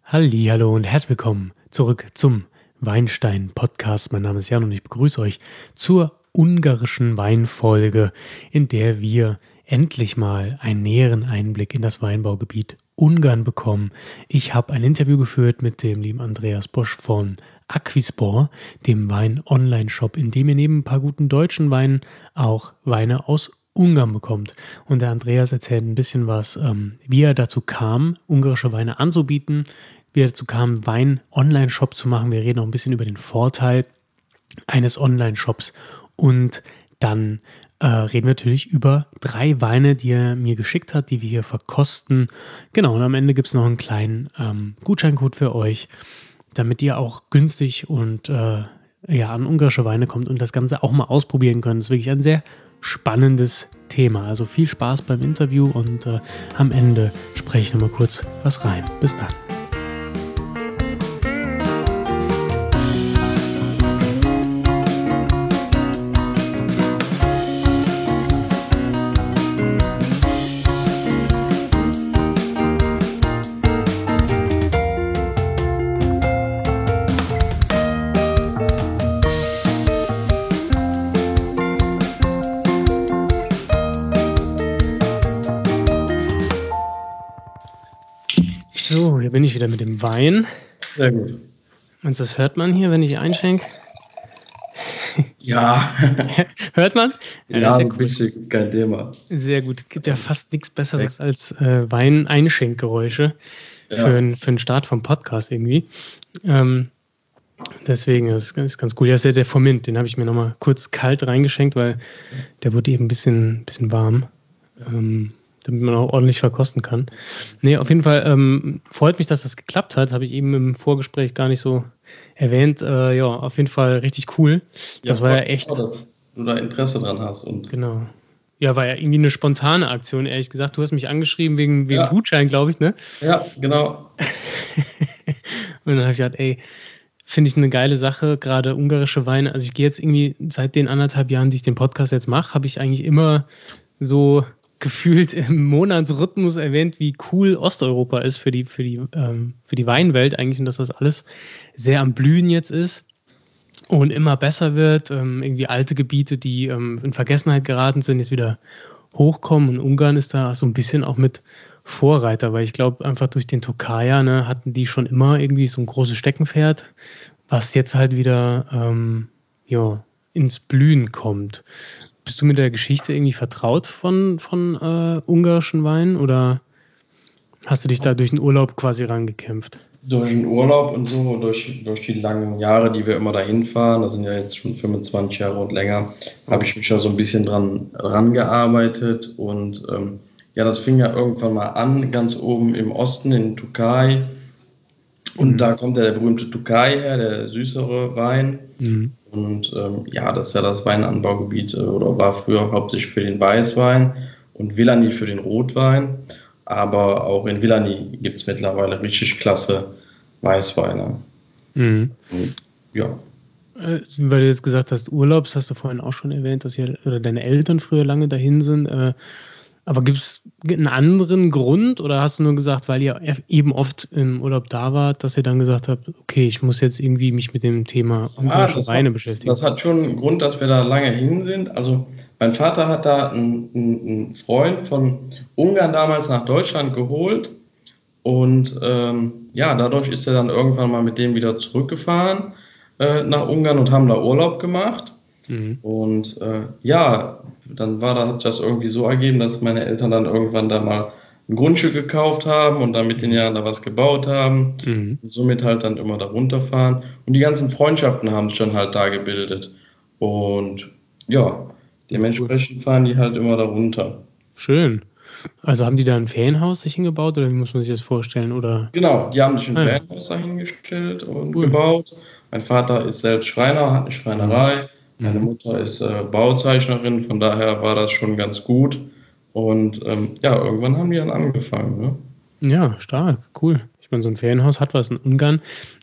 Hallihallo und herzlich willkommen zurück zum Weinstein-Podcast. Mein Name ist Jan und ich begrüße euch zur ungarischen Weinfolge, in der wir endlich mal einen näheren Einblick in das Weinbaugebiet Ungarn bekommen. Ich habe ein Interview geführt mit dem lieben Andreas Bosch von Acquisport, dem Wein-Online-Shop, in dem ihr neben ein paar guten deutschen Weinen auch Weine aus Ungarn bekommt. Und der Andreas erzählt ein bisschen was, wie er dazu kam, ungarische Weine anzubieten, wie er dazu kam, Wein-Online-Shop zu machen. Wir reden auch ein bisschen über den Vorteil eines Online-Shops und dann reden wir natürlich über 3 Weine, die er mir geschickt hat, die wir hier verkosten. Genau, und am Ende gibt es noch einen kleinen Gutscheincode für euch, damit ihr auch günstig und an ungarische Weine kommt und das Ganze auch mal ausprobieren könnt. Das ist wirklich ein sehr spannendes Thema. Also viel Spaß beim Interview und am Ende spreche ich nochmal kurz was rein. Bis dann. So, hier bin ich wieder mit dem Wein. Sehr gut. Und das hört man hier, wenn ich einschenke? Ja. Hört man? Ja, so ein bisschen kein Thema. Sehr gut. Gibt ja fast nichts Besseres als Wein-Einschenkgeräusche für einen Start vom Podcast irgendwie. Deswegen ist ganz cool. Ja, ist ja der vom Mint. Den habe ich mir nochmal kurz kalt reingeschenkt, weil der wurde eben ein bisschen warm. Damit man auch ordentlich verkosten kann. Nee, auf jeden Fall freut mich, dass das geklappt hat. Habe ich eben im Vorgespräch gar nicht so erwähnt. Auf jeden Fall richtig cool. Das war ja echt... dass du da Interesse dran hast. Genau. Ja, war ja irgendwie eine spontane Aktion, ehrlich gesagt. Du hast mich angeschrieben wegen Gutschein, glaube ich, ne? Ja, genau. Und dann habe ich gedacht, finde ich eine geile Sache, gerade ungarische Weine. Also ich gehe jetzt irgendwie seit den 1,5 Jahren, die ich den Podcast jetzt mache, habe ich eigentlich immer so gefühlt im Monatsrhythmus erwähnt, wie cool Osteuropa ist für die Weinwelt eigentlich und dass das alles sehr am Blühen jetzt ist und immer besser wird. Irgendwie alte Gebiete, die in Vergessenheit geraten sind, jetzt wieder hochkommen und Ungarn ist da so ein bisschen auch mit Vorreiter, weil ich glaube einfach durch den Tokaja hatten die schon immer irgendwie so ein großes Steckenpferd, was jetzt halt wieder ins Blühen kommt. Bist du mit der Geschichte irgendwie vertraut von ungarischen Weinen oder hast du dich da durch den Urlaub quasi rangekämpft? Durch den Urlaub und so, durch die langen Jahre, die wir immer dahin fahren, das sind ja jetzt schon 25 Jahre und länger, habe ich mich ja so ein bisschen dran gearbeitet und das fing ja irgendwann mal an, ganz oben im Osten in Tokaj und da kommt ja der berühmte Tokaj her, der süßere Wein. Und das ist ja das Weinanbaugebiet oder war früher hauptsächlich für den Weißwein und Villani für den Rotwein. Aber auch in Villani gibt es mittlerweile richtig klasse Weißweine. Und, ja. Weil du jetzt gesagt hast, Urlaubs, hast du vorhin auch schon erwähnt, dass deine Eltern früher lange dahin sind. Aber gibt es einen anderen Grund oder hast du nur gesagt, weil ihr eben oft im Urlaub da wart, dass ihr dann gesagt habt, okay, ich muss jetzt irgendwie mich mit dem Thema ungarische Weine beschäftigen? Das hat schon einen Grund, dass wir da lange hin sind. Also mein Vater hat da einen Freund von Ungarn damals nach Deutschland geholt und dadurch ist er dann irgendwann mal mit dem wieder zurückgefahren nach Ungarn und haben da Urlaub gemacht. Und dann hat das irgendwie so ergeben, dass meine Eltern dann irgendwann da mal ein Grundstück gekauft haben und dann mit den Jahren da was gebaut haben und somit halt dann immer da runterfahren. Und die ganzen Freundschaften haben sich dann halt da gebildet. Und dementsprechend fahren die halt immer da runter. Schön. Also haben die da ein Ferienhaus sich hingebaut oder wie muss man sich das vorstellen? Oder? Genau, die haben sich ein Ferienhaus dahingestellt und gebaut. Mein Vater ist selbst Schreiner, hat eine Schreinerei. Meine Mutter ist Bauzeichnerin, von daher war das schon ganz gut. Und irgendwann haben die dann angefangen. Ne? Ja, stark, cool. Ich meine, so ein Ferienhaus hat was in Ungarn.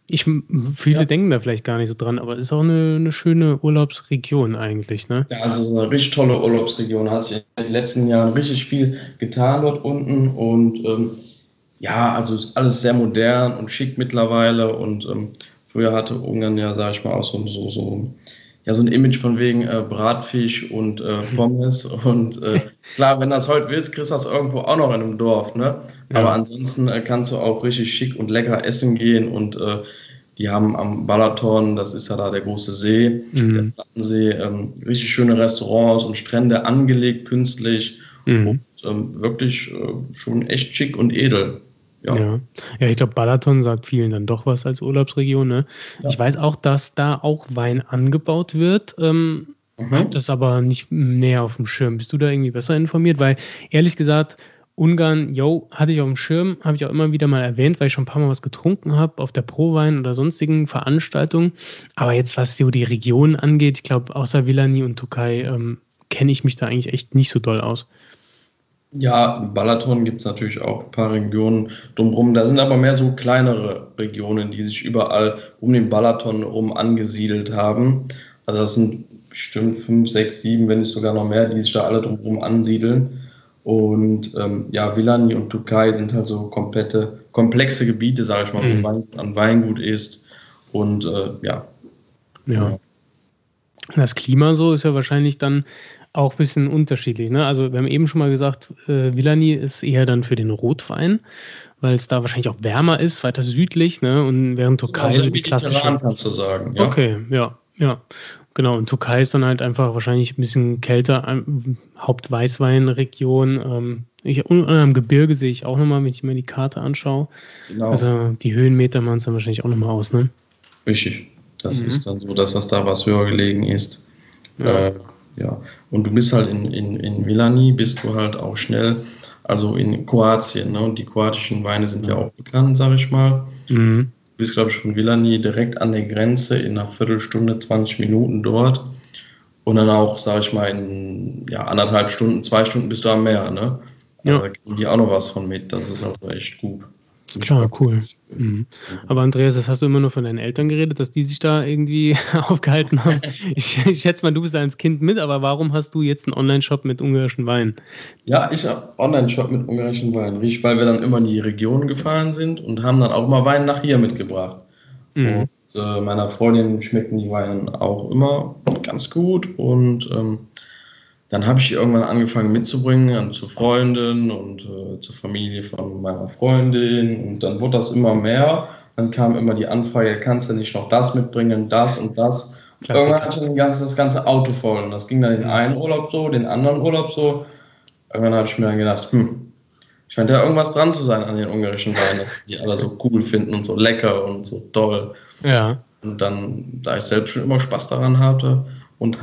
Viele denken da vielleicht gar nicht so dran, aber es ist auch eine schöne Urlaubsregion eigentlich, ne? Ja, also es ist eine richtig tolle Urlaubsregion. Hat sich in den letzten Jahren richtig viel getan dort unten und Ja, also ist alles sehr modern und schick mittlerweile und früher hatte Ungarn ja, sag ich mal, auch so ein Image von wegen Bratfisch und Pommes und klar, wenn du das heute willst, kriegst du das irgendwo auch noch in einem Dorf, ne? Aber Ja. ansonsten kannst du auch richtig schick und lecker essen gehen und die haben am Balaton, das ist ja da der große See, der Mhm. Plattensee, richtig schöne Restaurants und Strände angelegt künstlich und Mhm. wirklich schon echt schick und edel. Ja. Ja. Ja, ich glaube, Balaton sagt vielen dann doch was als Urlaubsregion, ne? Ich Ja. weiß auch, dass da auch Wein angebaut wird, habe Mhm. das aber nicht näher auf dem Schirm. Bist du da irgendwie besser informiert? Weil ehrlich gesagt, Ungarn, hatte ich auf dem Schirm, habe ich auch immer wieder mal erwähnt, weil ich schon ein paar Mal was getrunken habe auf der Prowein oder sonstigen Veranstaltungen. Aber jetzt, was so die Region angeht, ich glaube, außer Villani und Tokai, kenne ich mich da eigentlich echt nicht so doll aus. Ja, im Balaton gibt es natürlich auch ein paar Regionen drumherum. Da sind aber mehr so kleinere Regionen, die sich überall um den Balaton rum angesiedelt haben. Also das sind bestimmt 5, 6, 7, wenn nicht sogar noch mehr, die sich da alle drumherum ansiedeln. Und ja, Villani und Tokai sind halt so komplette, komplexe Gebiete, sage ich mal, wo Mhm. Wein an Weingut ist. Und ja, Ja. genau. Das Klima so ist ja wahrscheinlich dann auch ein bisschen unterschiedlich, ne? Also, wir haben eben schon mal gesagt, Villani ist eher dann für den Rotwein, weil es da wahrscheinlich auch wärmer ist, weiter südlich, ne? Und während Genau, Türkei sehr so die klassische. mediterran kannst du sagen, ja. Okay, ja, ja. Genau, und Türkei ist dann halt einfach wahrscheinlich ein bisschen kälter, Hauptweißweinregion. Am Gebirge sehe ich auch noch mal, wenn ich mir die Karte anschaue. Genau. Also, die Höhenmeter machen's dann wahrscheinlich auch noch mal aus, ne? Richtig. Das Mhm. ist dann so, dass das da was höher gelegen ist. Ja. Äh, ja. Und du bist halt in Milani, bist du halt auch schnell, also in Kroatien, ne? Und die kroatischen Weine sind ja auch bekannt, sag ich mal. Mhm. Du bist, glaube ich, von Villani direkt an der Grenze in einer Viertelstunde, 20 Minuten dort. Und dann auch, sag ich mal, in ja, 1,5 Stunden, 2 Stunden bist du am Meer, ne? Also Ja. da kriegen die auch noch was von mit. Das ist also echt gut. Bin ich Klar, voll. cool. Mhm. Aber Andreas, das hast du immer nur von deinen Eltern geredet, dass die sich da irgendwie aufgehalten haben. Ich schätze mal, du bist da als Kind mit, aber warum hast du jetzt einen Online-Shop mit ungarischen Weinen? Ja, ich habe Online-Shop mit ungarischen Wein, richtig, weil wir dann immer in die Region gefahren sind und haben dann auch immer Wein nach hier mitgebracht. Und Mhm. meiner Freundin schmecken die Weine auch immer ganz gut. Und dann habe ich die irgendwann angefangen mitzubringen zu Freunden und zur Familie von meiner Freundin. Und dann wurde das immer mehr. Dann kam immer die Anfrage, kannst du nicht noch das mitbringen, das und das. Irgendwann Klassiker. hatte ich das ganze Auto voll. Und das ging dann den Mhm. einen Urlaub so, den anderen Urlaub so. Irgendwann habe ich mir dann gedacht, scheint ja irgendwas dran zu sein an den ungarischen Weinen, die alle so cool finden und so lecker und so toll. Ja. Und dann, da ich selbst schon immer Spaß daran hatte und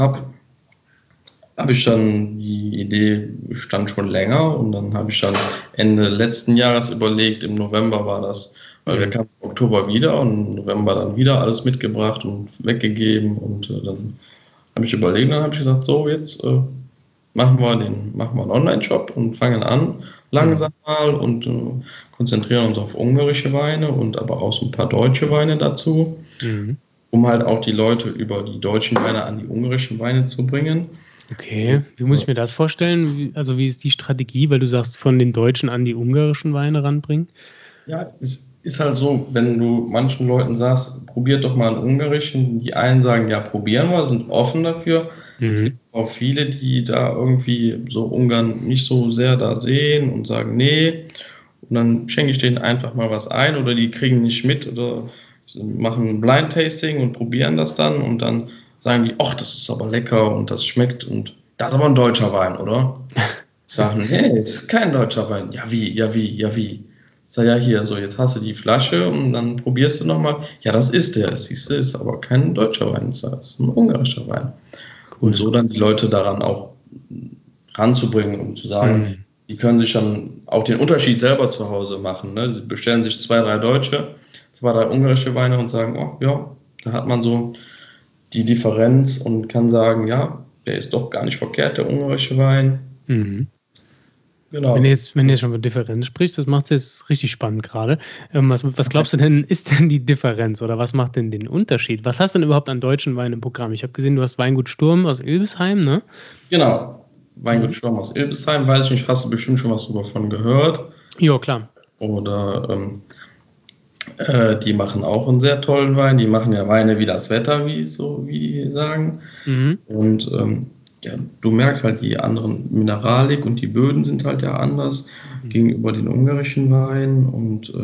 habe ich dann, die Idee stand schon länger und dann habe ich dann Ende letzten Jahres überlegt, im November war das, weil wir Mhm. kamen im Oktober wieder und im November dann wieder alles mitgebracht und weggegeben und dann habe ich überlegt, dann habe ich gesagt, so jetzt machen wir einen Online-Shop und fangen an Mhm. langsam mal und konzentrieren uns auf ungarische Weine und aber auch so ein paar deutsche Weine dazu, Mhm. um halt auch die Leute über die deutschen Weine an die ungarischen Weine zu bringen. Und, Okay, wie muss ich mir das vorstellen? Also wie ist die Strategie, weil du sagst, von den deutschen an die ungarischen Weine ranbringen? ja, es ist halt so, wenn du manchen Leuten sagst, probiert doch mal einen ungarischen, die einen sagen, ja, probieren wir, sind offen dafür. Es Mhm. gibt auch viele, die da irgendwie so Ungarn nicht so sehr da sehen und sagen, nee. Und dann schenke ich denen einfach mal was ein oder die kriegen nicht mit oder machen ein Blind Tasting und probieren das dann und dann sagen die, ach, das ist aber lecker und das schmeckt und das ist aber ein deutscher Wein, oder? Ich sage, nee, ist kein deutscher Wein. Ja, wie, ja, wie, ja, wie? Ich sage, ja, hier, so, jetzt hast du die Flasche und dann probierst du nochmal. Ja, das ist der. Siehst du, ist aber kein deutscher Wein. Ich sage, das ist ein ungarischer Wein. Und Cool. so dann die Leute daran auch ranzubringen, um zu sagen, Mhm. die können sich dann auch den Unterschied selber zu Hause machen. Ne? Sie bestellen sich 2, 3 deutsche, 2, 3 ungarische Weine und sagen, oh ja, da hat man so die Differenz und kann sagen, ja, der ist doch gar nicht verkehrt, der ungarische Wein. Mhm. Genau. Wenn ihr jetzt schon über Differenz spricht, das macht es jetzt richtig spannend gerade. Was glaubst du denn, ist denn die Differenz oder was macht denn den Unterschied? Was hast du denn überhaupt an deutschen Weinen im Programm? Ich habe gesehen, du hast Weingut Sturm aus Ilbesheim, ne? Genau. Mhm. Weingut Sturm aus Ilbesheim, weiß ich nicht, hast du bestimmt schon was davon gehört. Ja, klar. oder die machen auch einen sehr tollen Wein. Die machen ja Weine wie das Wetter, wie die sagen. Mhm. Und ja, du merkst halt, die anderen Mineralik und die Böden sind halt ja anders gegenüber den ungarischen Weinen. Und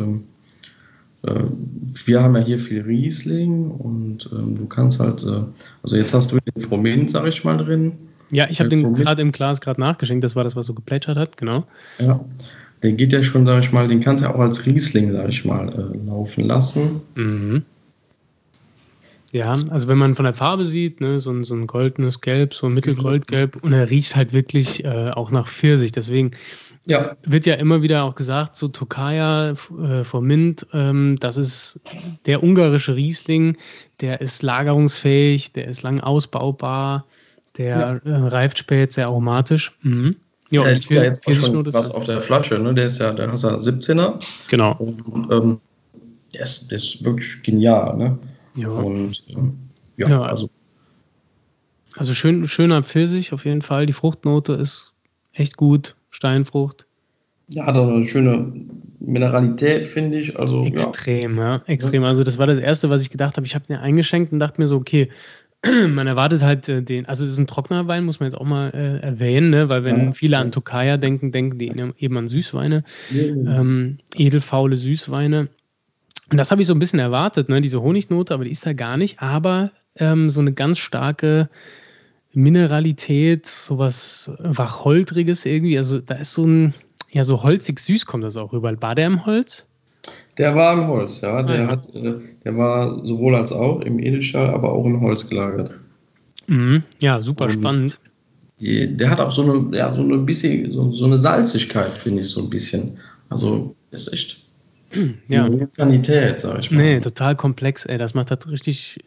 wir haben ja hier viel Riesling und du kannst halt, also jetzt hast du den Froment, sag ich mal, drin. Ja, ich habe Der den Froment, gerade im Glas gerade nachgeschenkt. Das war das, was so geplätschert hat, genau. ja, der geht ja schon, sag ich mal, den kannst du ja auch als Riesling, sag ich mal, laufen lassen. Mhm. Ja, also wenn man von der Farbe sieht, ne, so ein goldenes Gelb, so ein mittelgoldgelb, und er riecht halt wirklich auch nach Pfirsich. Deswegen Ja, wird ja immer wieder auch gesagt, so Tokaja Fomint, das ist der ungarische Riesling, der ist lagerungsfähig, der ist lang ausbaubar, der reift spät, sehr aromatisch. Mhm. Ja, der und liegt ja jetzt auch schon Pfirsichnote ist was halt. auf der Flasche, ne? Der ist ja 17er. Genau. Und der ist wirklich genial, ne? Ja. Und Ja, also Also schöner Pfirsich auf jeden Fall. Die Fruchtnote ist echt gut. Steinfrucht. ja, hat auch eine schöne Mineralität, finde ich. Also Extrem, ja. Extrem. Also das war das Erste, was ich gedacht habe. Ich habe mir eingeschenkt und dachte mir so, okay, man erwartet halt also es ist ein trockener Wein, muss man jetzt auch mal erwähnen, ne? Weil wenn viele an Tokaja denken, denken die eben an Süßweine, edelfaule Süßweine. Und das habe ich so ein bisschen erwartet, ne? Diese Honignote, aber die ist da gar nicht. Aber so eine ganz starke Mineralität, sowas Wacholtriges irgendwie. Also da ist so holzig süß kommt das auch rüber. War der im Holz? Der war im Holz, ja. Der ja. Der war sowohl als auch im Edelstahl, aber auch im Holz gelagert. Mhm. Ja, super Und spannend. der hat auch so eine bisschen, so eine Salzigkeit, finde ich, so ein bisschen. Also ist echt Ja. eine Vulkanität, sag ich mal. Nee, total komplex, ey. Das macht das richtig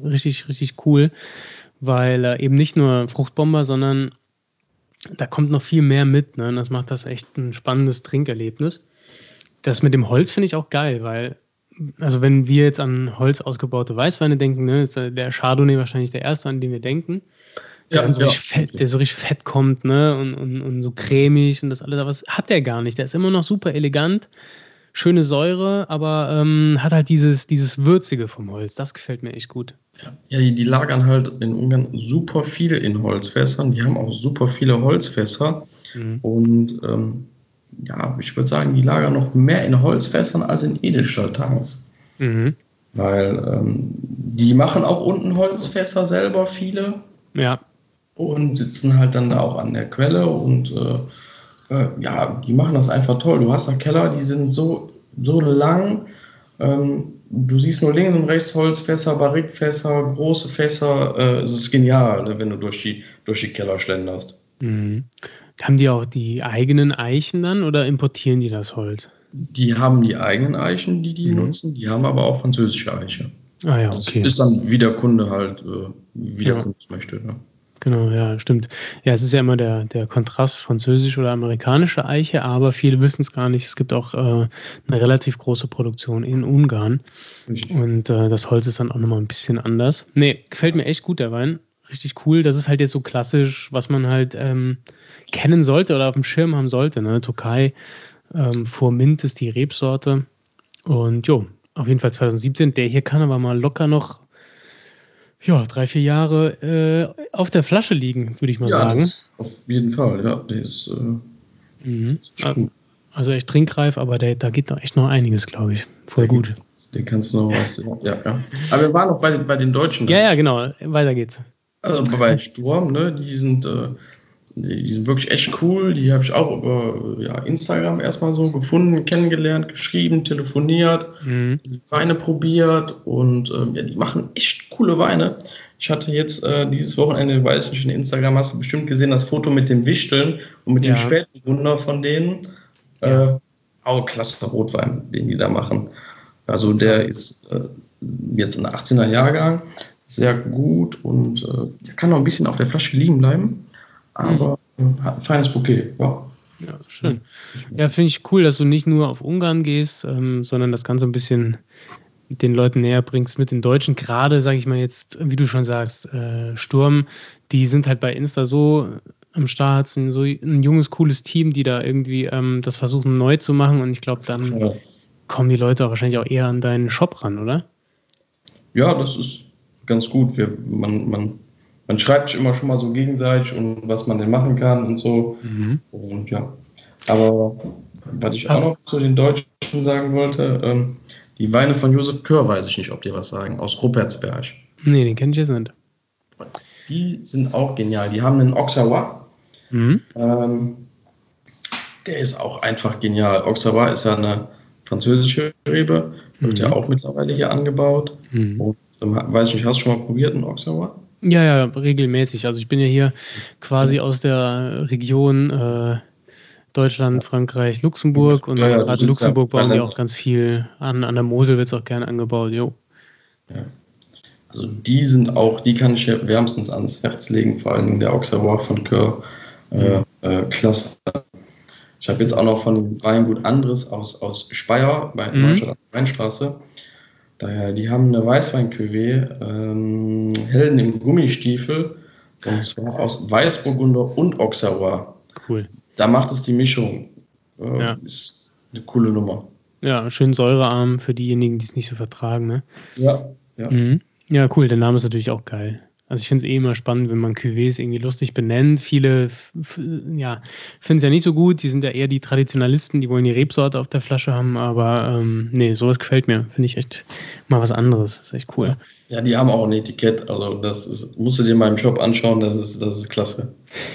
cool, weil eben nicht nur Fruchtbomber, sondern da kommt noch viel mehr mit, ne? Und das macht das echt ein spannendes Trinkerlebnis. Das mit dem Holz finde ich auch geil, weil, also wenn wir jetzt an Holz ausgebaute Weißweine denken, ne, ist der Chardonnay wahrscheinlich der erste, an den wir denken. Der dann so richtig fett kommt, ne, und so cremig und das alles, aber das hat der gar nicht. Der ist immer noch super elegant, schöne Säure, aber hat halt dieses Würzige vom Holz. Das gefällt mir echt gut. Ja, die lagern halt in Ungarn super viel in Holzfässern. Die haben auch super viele Holzfässer. Und ja, ich würde sagen, die lagern noch mehr in Holzfässern als in Edelstahltanks. Weil die machen auch unten Holzfässer selber, viele. Ja. Und sitzen halt dann da auch an der Quelle und ja, die machen das einfach toll. Du hast da Keller, die sind so lang. Du siehst nur links und rechts Holzfässer, Barrikfässer, große Fässer. Es ist genial, ne, wenn du durch die Keller schlenderst. Haben die auch die eigenen Eichen dann oder importieren die das Holz? Die haben die eigenen Eichen, die nutzen. Die haben aber auch französische Eiche. Ah ja, okay. Das ist dann, wie der Kunde halt, wie der Kunde es möchte. Ne? Genau, ja, stimmt. Ja, es ist ja immer der Kontrast französische oder amerikanische Eiche, aber viele wissen es gar nicht. Es gibt auch eine relativ große Produktion in Ungarn. Richtig. Und das Holz ist dann auch nochmal ein bisschen anders. Nee, gefällt mir echt gut, der Wein. Richtig cool. Das ist halt jetzt so klassisch, was man halt kennen sollte oder auf dem Schirm haben sollte. Ne? Tokai, Fomint ist die Rebsorte. Und jo, auf jeden Fall 2017. Der hier kann aber mal locker noch 3-4 Jahre auf der Flasche liegen, würde ich mal sagen. Das auf jeden Fall, ja. Der ist gut. Also echt trinkreif, aber da geht noch echt noch einiges, glaube ich. Voll gut. Den kannst du noch was. Ja. Aber wir waren noch bei den Deutschen. Ja, genau. Weiter geht's. Also bei Sturm, ne, die sind wirklich echt cool. Die habe ich auch über Instagram erstmal so gefunden, kennengelernt, geschrieben, telefoniert, die Weine probiert und die machen echt coole Weine. Ich hatte jetzt dieses Wochenende, weiß ich nicht, in Instagram hast du bestimmt gesehen, das Foto mit dem Wichteln und mit dem Spätburgunder von denen. Auch klasse Rotwein, den die da machen. Also der ist jetzt ein 18er Jahrgang, sehr gut und der kann noch ein bisschen auf der Flasche liegen bleiben, aber hat ein feines Bouquet. Ja, schön. Ja, finde ich cool, dass du nicht nur auf Ungarn gehst, sondern das Ganze ein bisschen den Leuten näher bringst mit den Deutschen. Gerade, sage ich mal jetzt, wie du schon sagst, Sturm, die sind halt bei Insta so am Start, sind so ein junges, cooles Team, die da irgendwie das versuchen neu zu machen und ich glaube, dann kommen die Leute auch wahrscheinlich auch eher an deinen Shop ran, oder? Ja, das ist ganz gut. Man schreibt sich immer schon mal so gegenseitig und was man denn machen kann und so. Und ja. Aber was ich auch noch zu den Deutschen sagen wollte, die Weine von Josef Köhr, weiß ich nicht, ob die was sagen, aus Ruppertsberg. Nee, den kenne ich jetzt nicht. Die sind auch genial. Die haben einen Auxerrois. Der ist auch einfach genial. Auxerrois ist ja eine französische Rebe, wird ja auch mittlerweile hier angebaut. Und, weiß ich nicht, hast du schon mal probiert, einen Auxerrois? Ja, regelmäßig. Also ich bin ja hier quasi aus der Region Deutschland, Frankreich, Luxemburg und gerade in Luxemburg bauen die auch ganz viel an. An der Mosel wird es auch gerne angebaut, jo. Ja. Also die kann ich ja wärmstens ans Herz legen, vor allem der Auxerrois von Köhr. Klasse. Ich habe jetzt auch noch von dem Weingut Andres aus Speyer bei Neustadt an der Weinstraße. Die haben eine Weißwein-Cuvée, Helden im Gummistiefel, und zwar aus Weißburgunder und Auxerrois. Cool. Da macht es die Mischung. Ist eine coole Nummer. Ja, schön säurearm für diejenigen, die es nicht so vertragen, ne? Ja. Ja, cool. Der Name ist natürlich auch geil. Also ich finde es immer spannend, wenn man Cuvées irgendwie lustig benennt. Viele finden es ja nicht so gut. Die sind ja eher die Traditionalisten, die wollen die Rebsorte auf der Flasche haben. Aber nee, sowas gefällt mir. Finde ich echt mal was anderes. Das ist echt cool. Ja, die haben auch ein Etikett. Also musst du dir mal im Shop anschauen. Das ist klasse.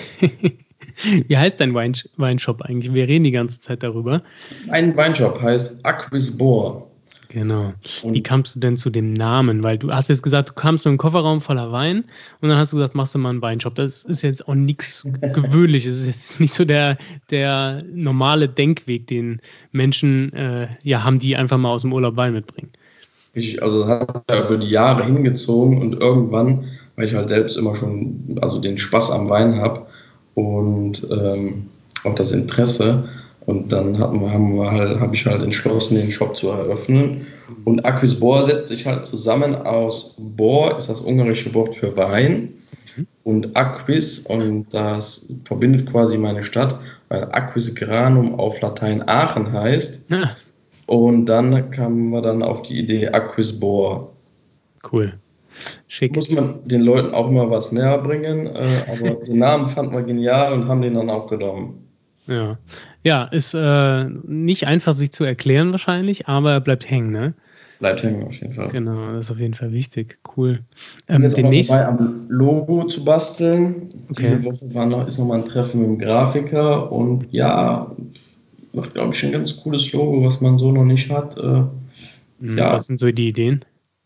Wie heißt dein Weinshop eigentlich? Wir reden die ganze Zeit darüber. Mein Weinshop heißt Aquisbohr. Genau. Wie kamst du denn zu dem Namen? Weil du hast jetzt gesagt, du kamst mit einem Kofferraum voller Wein und dann hast du gesagt, machst du mal einen Weinshop. Das ist jetzt auch nichts Gewöhnliches. Das ist jetzt nicht so der normale Denkweg, den Menschen haben, die einfach mal aus dem Urlaub Wein mitbringen. Also das hat ja über die Jahre hingezogen und irgendwann, weil ich halt selbst immer schon den Spaß am Wein habe und auch das Interesse. Und dann habe ich halt entschlossen, den Shop zu eröffnen. Und Aquisbohr setzt sich halt zusammen aus Bohr, ist das ungarische Wort für Wein, und Aquis, und das verbindet quasi meine Stadt, weil Aquisgranum auf Latein Aachen heißt. Und dann kamen wir dann auf die Idee Aquisbohr. Cool. Schick. Muss man den Leuten auch mal was näher bringen, aber den Namen fanden wir genial und haben den dann auch genommen. Ja, ist nicht einfach sich zu erklären wahrscheinlich, aber er bleibt hängen, ne? Bleibt hängen auf jeden Fall. Genau, das ist auf jeden Fall wichtig. Cool. Ich bin jetzt auch noch dabei, am Logo zu basteln. Okay. Diese Woche ist noch mal ein Treffen mit dem Grafiker und macht, glaube ich, ein ganz cooles Logo, was man so noch nicht hat. Was sind so die Ideen?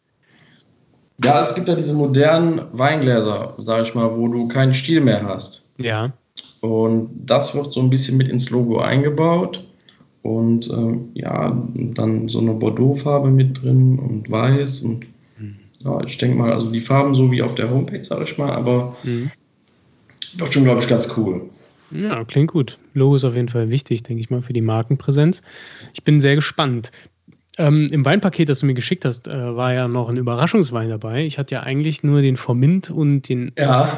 Ja, es gibt ja diese modernen Weingläser, sage ich mal, wo du keinen Stiel mehr hast. Ja. Und das wird so ein bisschen mit ins Logo eingebaut. Und dann so eine Bordeaux-Farbe mit drin und weiß. Und ich denke mal, also die Farben so wie auf der Homepage, sage ich mal, aber wird schon, glaube ich, ganz cool. Ja, klingt gut. Logo ist auf jeden Fall wichtig, denke ich mal, für die Markenpräsenz. Ich bin sehr gespannt. Im Weinpaket, das du mir geschickt hast, war ja noch ein Überraschungswein dabei. Ich hatte ja eigentlich nur den Formint und den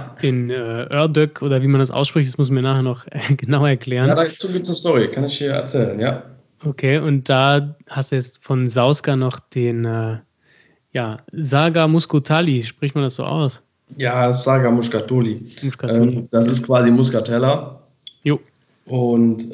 Erdök oder wie man das ausspricht, das muss mir nachher noch genau erklären. Ja, dazu gibt es eine Story, kann ich dir erzählen, ja. Okay, und da hast du jetzt von Sauska noch den Saga Muscatali, spricht man das so aus? Ja, Saga Muscatoli. Das ist quasi Muscatella. Jo. Und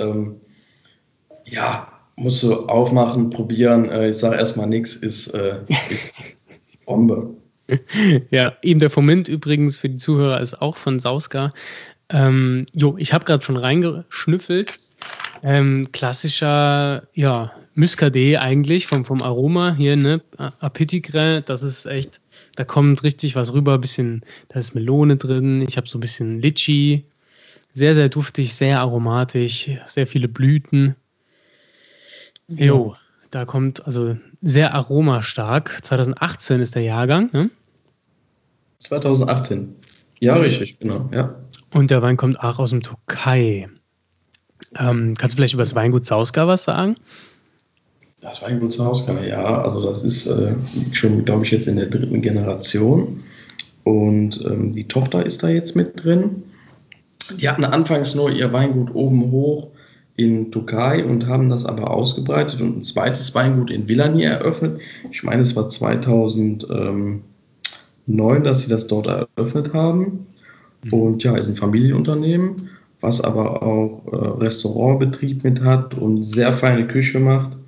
musst du aufmachen, probieren. Ich sage erstmal nichts, ist Bombe. Ja, eben der Formint übrigens für die Zuhörer ist auch von Sauska. Ich habe gerade schon reingeschnüffelt. Klassischer, Muscadet eigentlich vom Aroma hier, ne? Appetit-Grain, das ist echt, da kommt richtig was rüber, da ist Melone drin, ich habe so ein bisschen Litchi, sehr, sehr duftig, sehr aromatisch, sehr viele Blüten. Da kommt also sehr aromastark. 2018 ist der Jahrgang, ne? 2018. Ja, richtig, genau, ja. Und der Wein kommt auch aus dem Türkei. Kannst du vielleicht über das Weingut Sauska was sagen? Das Weingut Sauska, ja, also das ist schon, glaube ich, jetzt in der 3. Generation. Und die Tochter ist da jetzt mit drin. Die hatten anfangs nur ihr Weingut oben hoch in Türkei und haben das aber ausgebreitet und ein zweites Weingut in Villani eröffnet. Ich meine, es war 2009, dass sie das dort eröffnet haben. Und ja, ist ein Familienunternehmen, was aber auch Restaurantbetrieb mit hat und sehr feine Küche macht.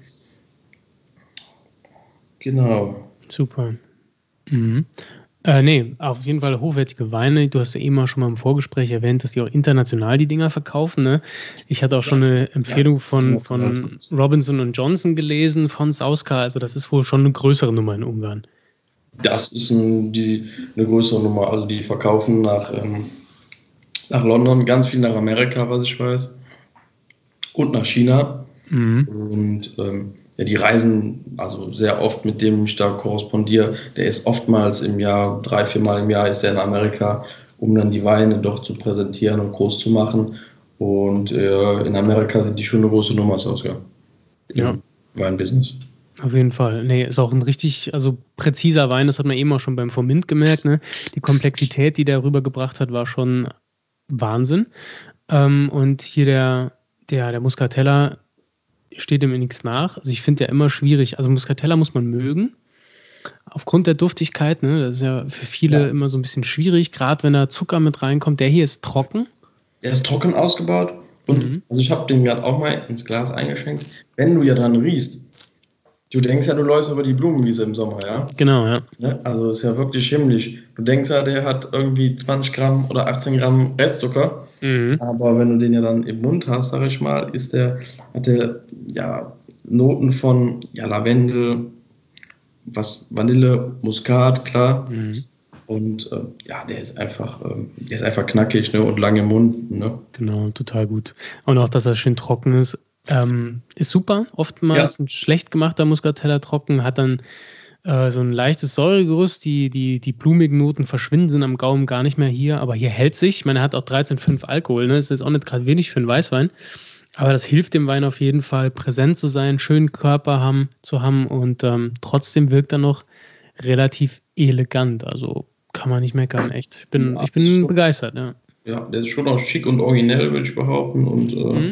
Genau. Super. Mhm. Nee, auf jeden Fall hochwertige Weine. Du hast ja eben auch schon mal im Vorgespräch erwähnt, dass die auch international die Dinger verkaufen. Ne? Ich hatte auch schon eine Empfehlung von Robinson und Johnson gelesen, von Sauska. Also das ist wohl schon eine größere Nummer in Ungarn. Das ist eine größere Nummer. Also die verkaufen nach London, ganz viel nach Amerika, was ich weiß. Und nach China. Und ja, die reisen also sehr oft, mit dem ich da korrespondiere. Der ist oftmals im Jahr, 3-4 Mal im Jahr ist er in Amerika, um dann die Weine doch zu präsentieren und groß zu machen. Und in Amerika sind die schon eine große Nummer aus, im Weinbusiness. Auf jeden Fall. Nee, ist auch ein richtig, also präziser Wein, das hat man eben auch schon beim Formint gemerkt. Ne? Die Komplexität, die der rübergebracht hat, war schon Wahnsinn. Und hier der Muscatella steht dem nichts nach. Also ich finde ja immer schwierig. Also Muscatella muss man mögen. Aufgrund der Duftigkeit, ne? Das ist ja für viele immer so ein bisschen schwierig, gerade wenn da Zucker mit reinkommt. Der hier ist trocken. Der ist trocken ausgebaut. Und also ich habe den gerade auch mal ins Glas eingeschenkt. Wenn du ja dran riechst, du denkst ja, du läufst über die Blumenwiese im Sommer, ja? Genau, ja. Also ist ja wirklich himmlisch. Du denkst ja, der hat irgendwie 20 Gramm oder 18 Gramm Restzucker. Aber wenn du den ja dann im Mund hast, sag ich mal, hat der ja Noten von Lavendel, Vanille, Muskat, klar. Und der ist einfach knackig, ne? Und lang im Mund. Ne? Genau, total gut. Und auch, dass er schön trocken ist. Ist super. Oftmals ein schlecht gemachter Muscatella trocken, hat dann so ein leichtes Säuregerüst. Die blumigen Noten verschwinden, sind am Gaumen gar nicht mehr hier. Aber hier hält sich. Ich meine, er hat auch 13,5 Alkohol. Ne? Das ist jetzt auch nicht gerade wenig für einen Weißwein. Aber das hilft dem Wein auf jeden Fall, präsent zu sein, schönen Körper zu haben. Und trotzdem wirkt er noch relativ elegant. Also kann man nicht meckern, echt. Ich bin begeistert. Ja. Ja, der ist schon auch schick und originell, würde ich behaupten. Und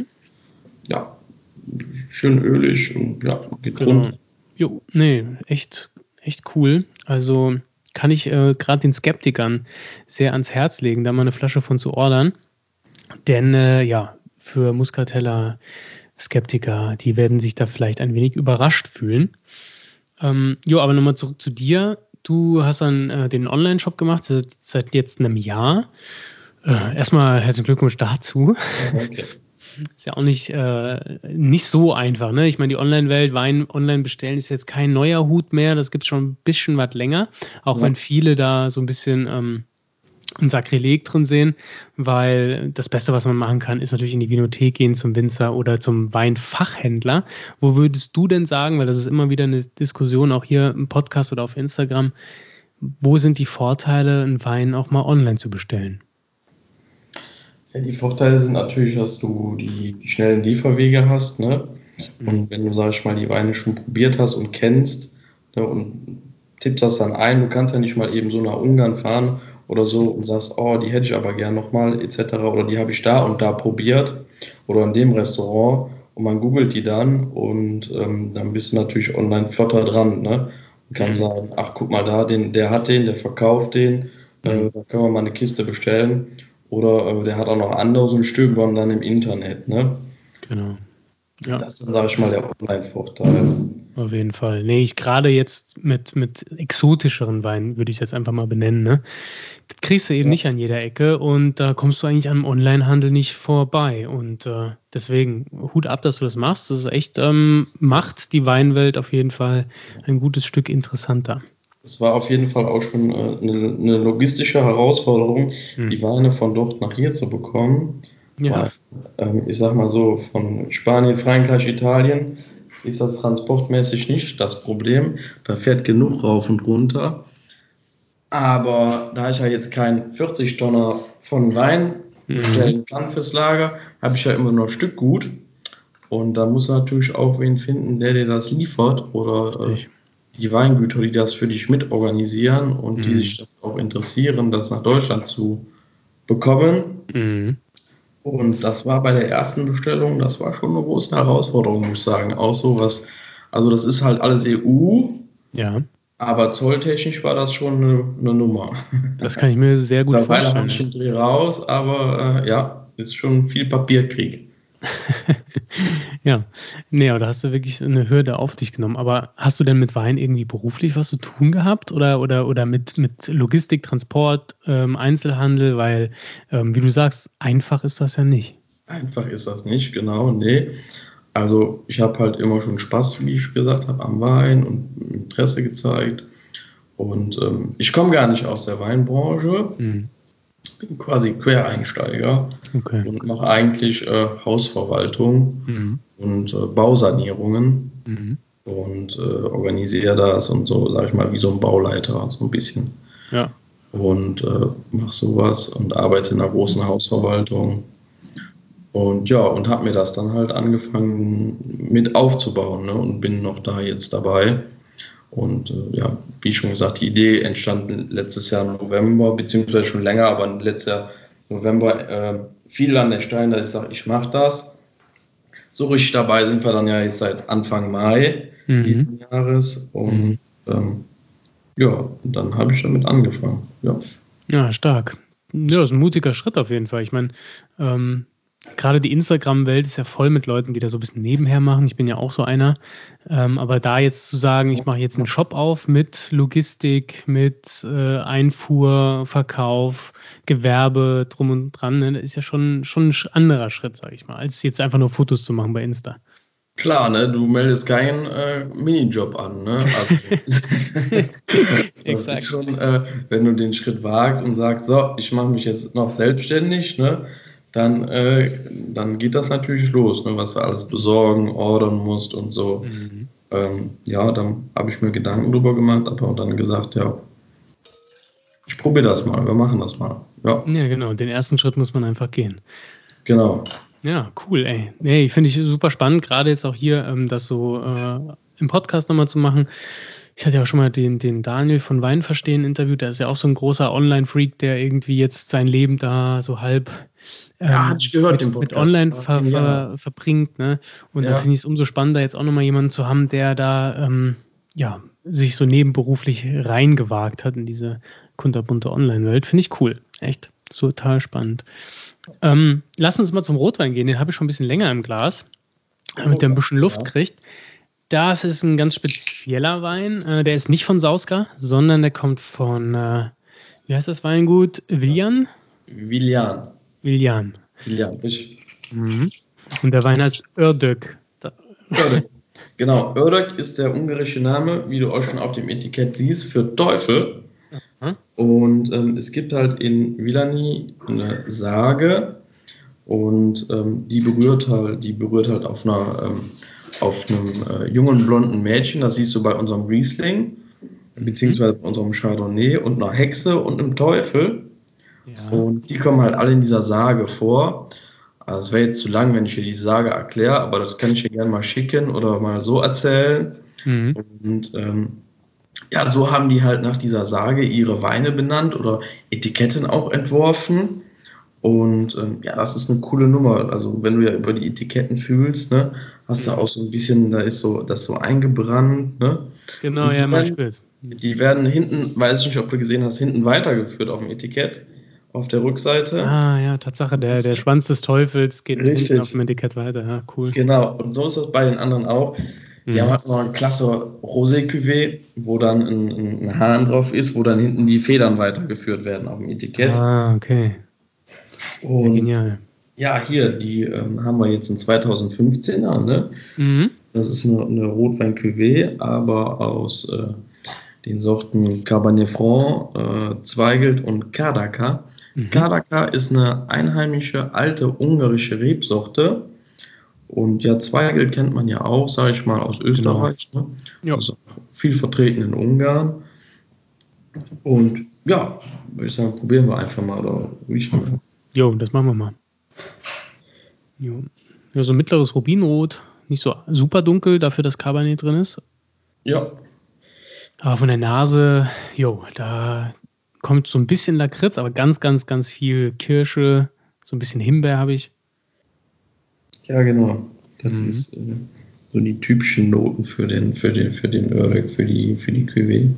schön ölig und geht rund. Jo, nee, echt cool. Also kann ich gerade den Skeptikern sehr ans Herz legen, da mal eine Flasche von zu ordern. Denn für Muscatella Skeptiker, die werden sich da vielleicht ein wenig überrascht fühlen. Aber nochmal zurück zu dir. Du hast dann den Online-Shop gemacht seit jetzt einem Jahr. Erstmal herzlichen Glückwunsch dazu. Okay. Ist ja auch nicht so einfach. Ne? Ich meine, die Online-Welt, Wein online bestellen, ist jetzt kein neuer Hut mehr. Das gibt es schon ein bisschen was länger. Auch wenn viele da so ein bisschen ein Sakrileg drin sehen. Weil das Beste, was man machen kann, ist natürlich in die Vinothek gehen, zum Winzer oder zum Weinfachhändler. Wo würdest du denn sagen, weil das ist immer wieder eine Diskussion, auch hier im Podcast oder auf Instagram, wo sind die Vorteile, einen Wein auch mal online zu bestellen? Ja, die Vorteile sind natürlich, dass du die schnellen Lieferwege hast, ne? Und wenn du, sag ich mal, die Weine schon probiert hast und kennst, ne, und tippst das dann ein, du kannst ja nicht mal eben so nach Ungarn fahren oder so und sagst, oh, die hätte ich aber gern nochmal, etc. Oder die habe ich da und da probiert oder in dem Restaurant und man googelt die dann und dann bist du natürlich online flotter dran, ne? Und kannst sagen, ach, guck mal da, der hat den, der verkauft den, da können wir mal eine Kiste bestellen. Oder der hat auch noch andere, so ein Stöbern dann im Internet, ne? Genau. Ja. Das ist dann, sage ich mal, der Online-Vorteil. Auf jeden Fall. Nee, ich gerade jetzt mit exotischeren Weinen, würde ich jetzt einfach mal benennen, ne? Das kriegst du eben nicht an jeder Ecke und da kommst du eigentlich am Online-Handel nicht vorbei. Und deswegen Hut ab, dass du das machst. Das ist echt, macht die Weinwelt auf jeden Fall ein gutes Stück interessanter. Es war auf jeden Fall auch schon eine logistische Herausforderung, die Weine von dort nach hier zu bekommen. Ja. Weil, ich sag mal so, von Spanien, Frankreich, Italien ist das transportmäßig nicht das Problem. Da fährt genug rauf und runter. Aber da ich ja jetzt kein 40-Tonner von Wein bestellen kann fürs Lager, habe ich ja immer nur Stückgut. Und da muss natürlich auch wen finden, der dir das liefert oder die Weingüter, die das für dich mitorganisieren und die sich das auch interessieren, das nach Deutschland zu bekommen. Mhm. Und das war bei der ersten Bestellung, das war schon eine große Herausforderung, muss ich sagen. Auch so was, also das ist halt alles EU, Ja, aber zolltechnisch war das schon eine Nummer. das kann ich mir sehr gut Mittlerweile habe vorstellen. ich den Dreh raus, aber ja, ist schon viel Papierkrieg. Ja, nee, aber da hast du wirklich eine Hürde auf dich genommen. Aber hast du denn mit Wein irgendwie beruflich was zu tun gehabt oder mit Logistik, Transport, Einzelhandel? Weil, wie du sagst, einfach ist das ja nicht. Einfach ist das nicht, genau, nee. Also ich habe halt immer schon Spaß, wie ich gesagt habe, am Wein und Interesse gezeigt. Und ich komme gar nicht aus der Weinbranche, Mhm. bin quasi Quereinsteiger Okay. und mache eigentlich Hausverwaltung Mhm. und Bausanierungen Mhm. und organisiere das und so, sage ich mal, wie so ein Bauleiter, so ein bisschen. Ja. Und mache sowas und arbeite in einer großen Hausverwaltung. Und ja, und habe mir das dann halt angefangen mit aufzubauen, ne? Und bin noch da jetzt dabei. Und ja, wie schon gesagt, die Idee entstand letztes Jahr im November, beziehungsweise schon länger, aber letztes Jahr November fiel an der Stein, dass ich sage, ich mache das. So richtig dabei sind wir dann ja jetzt seit Anfang Mai Mhm. diesen Jahres. Und Mhm. ja, dann habe ich damit angefangen. Ja. Ja, stark. Ja, ist ein mutiger Schritt auf jeden Fall. Ich meine, ähm, gerade die Instagram-Welt ist ja voll mit Leuten, die da so ein bisschen nebenher machen. Ich bin ja auch so einer. Aber da jetzt zu sagen, ich mache jetzt einen Shop auf mit Logistik, mit Einfuhr, Verkauf, Gewerbe, drum und dran, ne, das ist ja schon ein anderer Schritt, sage ich mal, als jetzt einfach nur Fotos zu machen bei Insta. Klar, ne, du meldest keinen Minijob an, ne? Also, das ist Exakt. schon, wenn du den Schritt wagst und sagst, so, ich mache mich jetzt noch selbstständig, ne, dann geht das natürlich los, ne, was du alles besorgen, ordern musst und so. Mhm. Ja, dann habe ich mir Gedanken drüber gemacht, aber dann gesagt, ja, ich probiere das mal, wir machen das mal. Ja, Ja, genau. Den ersten Schritt muss man einfach gehen. genau. Ja, cool, ey. Nee, finde ich super spannend, gerade jetzt auch hier das so im Podcast nochmal zu machen. Ich hatte ja auch schon mal den Daniel von Wein verstehen interviewt. Der ist ja auch so ein großer Online-Freak, der irgendwie jetzt sein Leben da so halb Ja, hatte ich gehört, den mit Podcast. Online War genial. verbringt, ne? Und da Ja, finde ich es umso spannender, jetzt auch nochmal jemanden zu haben, der da ja, sich so nebenberuflich reingewagt hat in diese kunterbunte Online-Welt. Finde ich cool. Echt total spannend. Lass uns mal zum Rotwein gehen. Den habe ich schon ein bisschen länger im Glas, damit der ein bisschen Luft ja. kriegt. Das ist ein ganz spezieller Wein. Der ist nicht von Sauska, sondern der kommt von, wie heißt das Weingut? Villan? Willian. Villan. Willian, richtig. Mhm. Und der Wein heißt Ördök. Ördek. Genau, Ördek ist der ungarische Name, wie du auch schon auf dem Etikett siehst, für Teufel. Hm? Und es gibt halt in Villani eine Sage und die berührt halt auf einem jungen blonden Mädchen, das siehst du bei unserem Riesling, Mhm. beziehungsweise bei unserem Chardonnay und einer Hexe und einem Teufel. Ja. Und die kommen halt alle in dieser Sage vor. Also es wäre jetzt zu lang, wenn ich dir die Sage erkläre, aber das kann ich dir gerne mal schicken oder mal so erzählen. Mhm. Und ja, so haben die halt nach dieser Sage ihre Weine benannt oder Etiketten auch entworfen. Und ja, das ist eine coole Nummer. Also wenn du ja über die Etiketten fühlst, ne, hast du Mhm. auch so ein bisschen, da ist so das so eingebrannt, ne? Genau, Und ja, man spürt. die werden hinten, weiß ich nicht, ob du gesehen hast, hinten weitergeführt auf dem Etikett, auf der Rückseite. Ah, ja, Tatsache, Das der ist Schwanz des Teufels geht hinten auf dem richtig, Etikett weiter. Ja, cool. genau. Und so ist das bei den anderen auch. Die haben Mhm. halt noch eine klasse Rosé-Cuvée, wo dann ein Hahn drauf ist, wo dann hinten die Federn weitergeführt werden auf dem Etikett. Ah, okay. Ja, Und genial. ja, hier, die haben wir jetzt in 2015er, ne? Mhm. Das ist eine Rotwein-Cuvée, aber aus den Sorten Cabernet Franc, Zweigelt und Kardaka. Mhm. Kardaka ist eine einheimische alte ungarische Rebsorte. Und ja, Zweigelt kennt man ja auch, sage ich mal, aus Genau. Österreich. Ne? Ja. Also viel vertreten in Ungarn. Und ja, würde ich sagen, probieren wir einfach mal oder riechen wir. Jo, das machen wir mal. Jo. Ja, so mittleres Rubinrot, nicht so super dunkel, dafür, dass Cabernet drin ist. Ja, Aber von der Nase, jo, da kommt so ein bisschen Lakritz, aber ganz, ganz, ganz viel Kirsche, So ein bisschen Himbeer habe ich. Ja, genau. Das ist so die typischen Noten für die Cuvée.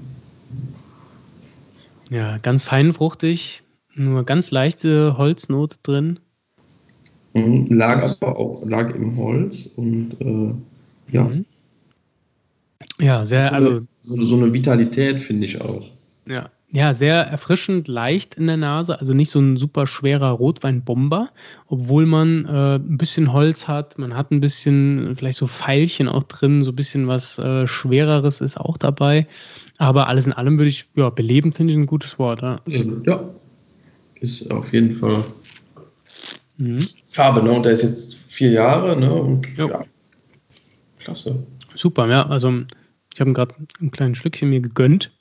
Ja, ganz fein fruchtig, nur ganz leichte Holznote drin. Lag im Holz und ja. Ja, sehr, also so eine Vitalität finde ich auch. ja, sehr erfrischend leicht in der Nase, also nicht so ein super schwerer Rotweinbomber, obwohl man ein bisschen Holz hat, man hat ein bisschen vielleicht so Veilchen auch drin, so ein bisschen was Schwereres ist auch dabei, aber alles in allem würde ich, ja, belebend finde ich ein gutes Wort. Ja, ja. Ist auf jeden Fall Farbe, ne? Und der ist jetzt 4 Jahre, ne? Und ja, klasse. Super, ja, also ich habe gerade ein kleines Schlückchen mir gegönnt.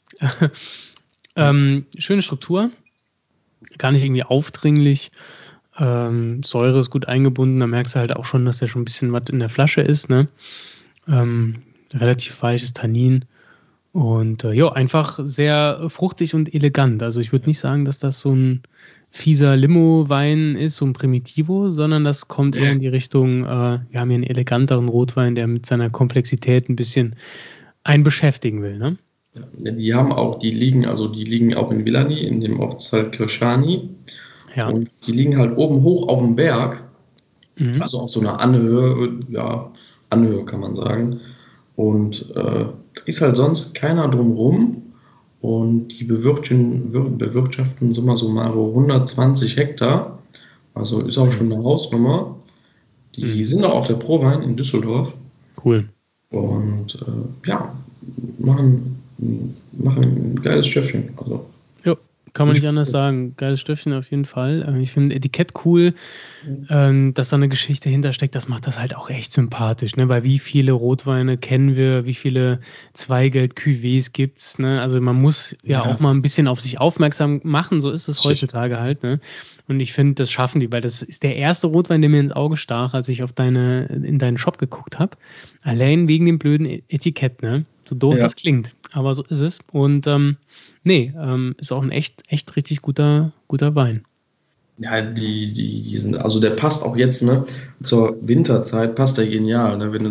Schöne Struktur, gar nicht irgendwie aufdringlich. Säure ist gut eingebunden, da merkst du halt auch schon, dass da schon ein bisschen was in der Flasche ist, ne? Relativ weiches Tannin und einfach sehr fruchtig und elegant. Also ich würde nicht sagen, dass das so ein fieser Limo-Wein ist, so ein Primitivo, sondern das kommt eher in die Richtung, wir haben hier einen eleganteren Rotwein, der mit seiner Komplexität ein bisschen einen beschäftigen will, ne? Ja, die liegen auch in Villani, in dem Ortsteil Kirschani. Ja. Und die liegen halt oben hoch auf dem Berg, also auf so einer Anhöhe, ja, Anhöhe kann man sagen. Und da ist halt sonst keiner drumherum. Und die bewirtschaften summa summarum 120 Hektar. Also ist auch schon eine Hausnummer. Die sind auch auf der ProWein in Düsseldorf. Cool. Und ja, machen ein geiles Stöffchen. Also. Ja, kann man nicht anders sagen. Geiles Stöffchen auf jeden Fall. Ich finde Etikett cool, dass da eine Geschichte hintersteckt. Das macht das halt auch echt sympathisch, ne? Weil wie viele Rotweine kennen wir, wie viele Zweigeld-Cuvées gibt's, ne? Also man muss ja auch mal ein bisschen auf sich aufmerksam machen. So ist es heutzutage halt, ne? Und ich finde, das schaffen die, weil das ist der erste Rotwein, der mir ins Auge stach, als ich in deinen Shop geguckt habe. Allein wegen dem blöden Etikett, ne? So doof das klingt, aber so ist es. Und ist auch ein echt richtig guter Wein. Ja, die sind, also der passt auch jetzt, ne, zur Winterzeit passt der genial, ne, wenn du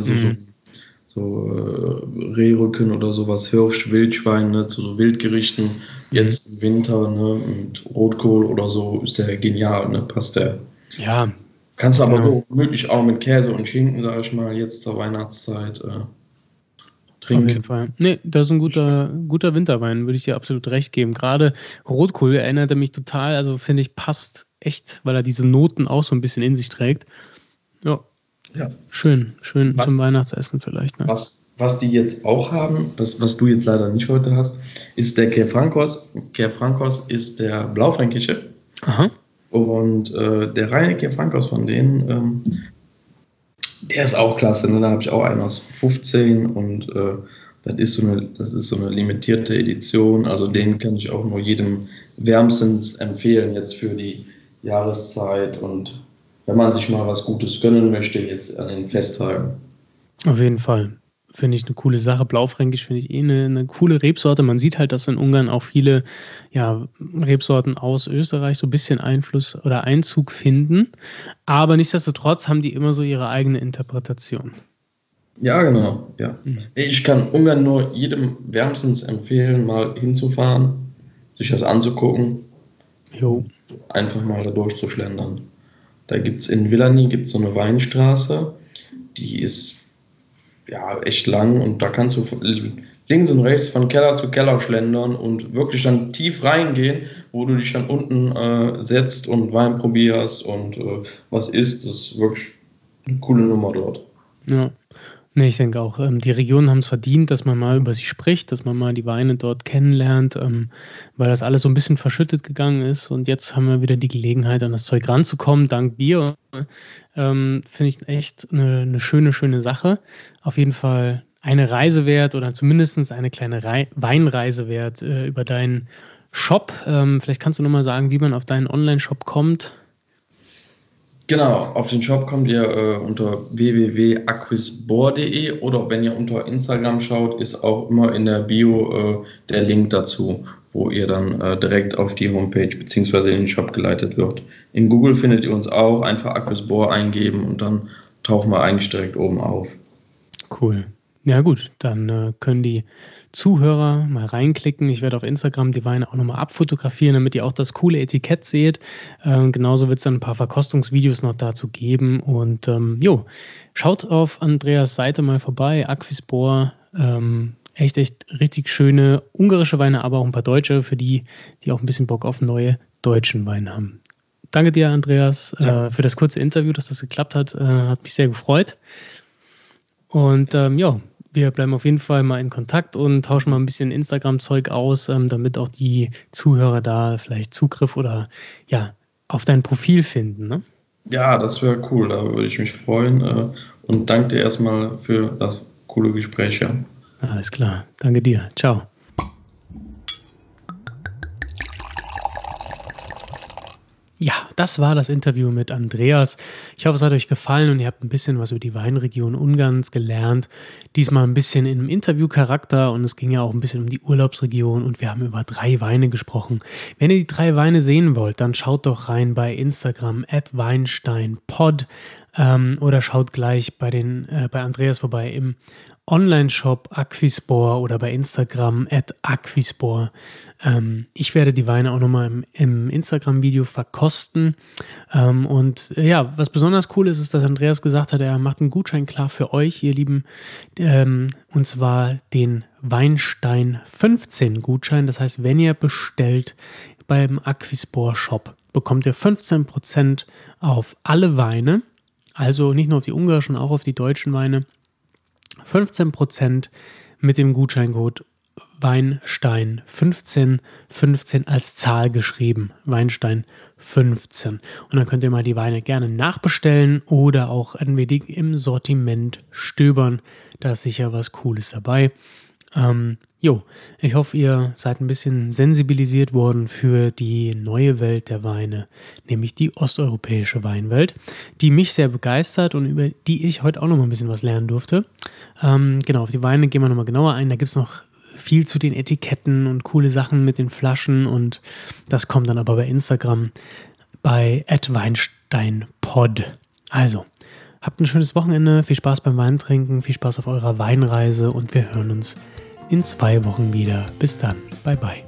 so Rehrücken oder sowas, Hirsch, Wildschwein, ne, zu so Wildgerichten, jetzt im Winter, ne, mit Rotkohl oder so, ist der genial, ne, passt der. Ja. Kannst du aber so gemütlich auch mit Käse und Schinken, sag ich mal, jetzt zur Weihnachtszeit trinken. Auf jeden Fall. Nee, das ist ein guter Winterwein, würde ich dir absolut recht geben. Gerade Rotkohl erinnert mich total, also finde ich, passt echt, weil er diese Noten auch so ein bisschen in sich trägt. Ja. Schön zum Weihnachtsessen vielleicht. Ne? Was die jetzt auch haben, was du jetzt leider nicht heute hast, ist der Quer-Francos. Quer-Francos ist der Blaufränkische. Aha. Und der reine Quer-Francos von denen, der ist auch klasse. Ne? Da habe ich auch einen aus 15 und das ist so eine limitierte Edition. Also den kann ich auch nur jedem wärmstens empfehlen jetzt für die Jahreszeit und wenn man sich mal was Gutes gönnen möchte, jetzt an den Festtagen. Auf jeden Fall. Finde ich eine coole Sache. Blaufränkisch finde ich eine coole Rebsorte. Man sieht halt, dass in Ungarn auch viele Rebsorten aus Österreich so ein bisschen Einfluss oder Einzug finden. Aber nichtsdestotrotz haben die immer so ihre eigene Interpretation. Ja, genau. Ja. Ich kann Ungarn nur jedem wärmstens empfehlen, mal hinzufahren, sich das anzugucken. Jo. Einfach mal da durchzuschlendern. Da gibt es in Villani so eine Weinstraße, die ist ja echt lang und da kannst du links und rechts von Keller zu Keller schlendern und wirklich dann tief reingehen, wo du dich dann unten setzt und Wein probierst und was isst. Das ist wirklich eine coole Nummer dort. Ja. Nee, ich denke auch, die Regionen haben es verdient, dass man mal über sie spricht, dass man mal die Weine dort kennenlernt, weil das alles so ein bisschen verschüttet gegangen ist und jetzt haben wir wieder die Gelegenheit, an das Zeug ranzukommen, dank dir. Finde ich echt eine schöne Sache. Auf jeden Fall eine Reise wert oder zumindest eine kleine Weinreise wert über deinen Shop. Vielleicht kannst du nochmal sagen, wie man auf deinen Online-Shop kommt. Genau, auf den Shop kommt ihr unter www.aquisbor.de oder wenn ihr unter Instagram schaut, ist auch immer in der Bio der Link dazu, wo ihr dann direkt auf die Homepage bzw. in den Shop geleitet wird. In Google findet ihr uns auch, einfach Aquisbor eingeben und dann tauchen wir eigentlich direkt oben auf. Cool. Ja gut, dann können die Zuhörer mal reinklicken. Ich werde auf Instagram die Weine auch nochmal abfotografieren, damit ihr auch das coole Etikett seht. Genauso wird es dann ein paar Verkostungsvideos noch dazu geben. Und schaut auf Andreas Seite mal vorbei, Aquisbor. Echt richtig schöne ungarische Weine, aber auch ein paar deutsche, für die auch ein bisschen Bock auf neue deutschen Weine haben. Danke dir, Andreas, für das kurze Interview, dass das geklappt hat. Hat mich sehr gefreut. Und wir bleiben auf jeden Fall mal in Kontakt und tauschen mal ein bisschen Instagram-Zeug aus, damit auch die Zuhörer da vielleicht Zugriff oder auf dein Profil finden. Ne? Ja, das wäre cool, da würde ich mich freuen. Und danke dir erstmal für das coole Gespräch. Ja. Alles klar, danke dir. Ciao. Ja, das war das Interview mit Andreas. Ich hoffe, es hat euch gefallen und ihr habt ein bisschen was über die Weinregion Ungarns gelernt. Diesmal ein bisschen in einem Interviewcharakter und es ging ja auch ein bisschen um die Urlaubsregion und wir haben über 3 Weine gesprochen. Wenn ihr die 3 Weine sehen wollt, dann schaut doch rein bei Instagram @weinsteinpod oder schaut gleich bei Andreas vorbei im Online-Shop Aquisbor oder bei Instagram @aquisbor. Ich werde die Weine auch nochmal im Instagram-Video verkosten. Was besonders cool ist, dass Andreas gesagt hat, er macht einen Gutschein klar für euch, ihr Lieben, und zwar den Weinstein 15 Gutschein. Das heißt, wenn ihr bestellt beim Aquisbor-Shop, bekommt ihr 15% auf alle Weine, also nicht nur auf die ungarischen, auch auf die deutschen Weine. 15% mit dem Gutscheincode Weinstein 15 als Zahl geschrieben, Weinstein 15. Und dann könnt ihr mal die Weine gerne nachbestellen oder auch ein wenig im Sortiment stöbern. Da ist sicher was Cooles dabei. Ich hoffe, ihr seid ein bisschen sensibilisiert worden für die neue Welt der Weine, nämlich die osteuropäische Weinwelt, die mich sehr begeistert und über die ich heute auch noch mal ein bisschen was lernen durfte. Auf die Weine gehen wir nochmal genauer ein. Da gibt es noch viel zu den Etiketten und coole Sachen mit den Flaschen und das kommt dann aber bei Instagram bei @weinsteinpod. Also, habt ein schönes Wochenende, viel Spaß beim Weintrinken, viel Spaß auf eurer Weinreise und wir hören uns in 2 Wochen wieder. Bis dann. Bye bye.